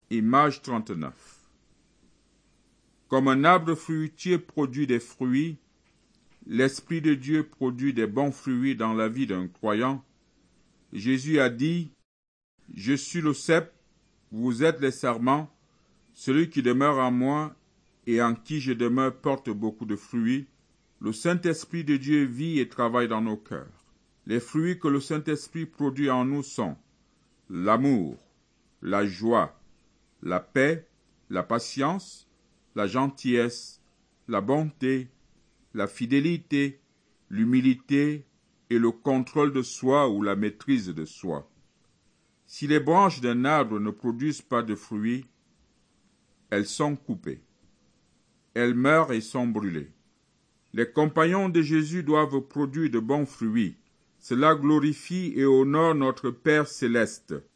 Image 39. Comme un arbre fruitier produit des fruits, l'Esprit de Dieu produit des bons fruits dans la vie d'un croyant. Jésus a dit, « Je suis le cep, vous êtes les sarments, celui qui demeure en moi et en qui je demeure porte beaucoup de fruits. » Le Saint-Esprit de Dieu vit et travaille dans nos cœurs. Les fruits que le Saint-Esprit produit en nous sont l'amour, la joie, la paix, la patience, la gentillesse, la bonté, la fidélité, l'humilité et le contrôle de soi ou la maîtrise de soi. Si les branches d'un arbre ne produisent pas de fruits, elles sont coupées. Elles meurent et sont brûlées. Les compagnons de Jésus doivent produire de bons fruits. Cela glorifie et honore notre Père céleste.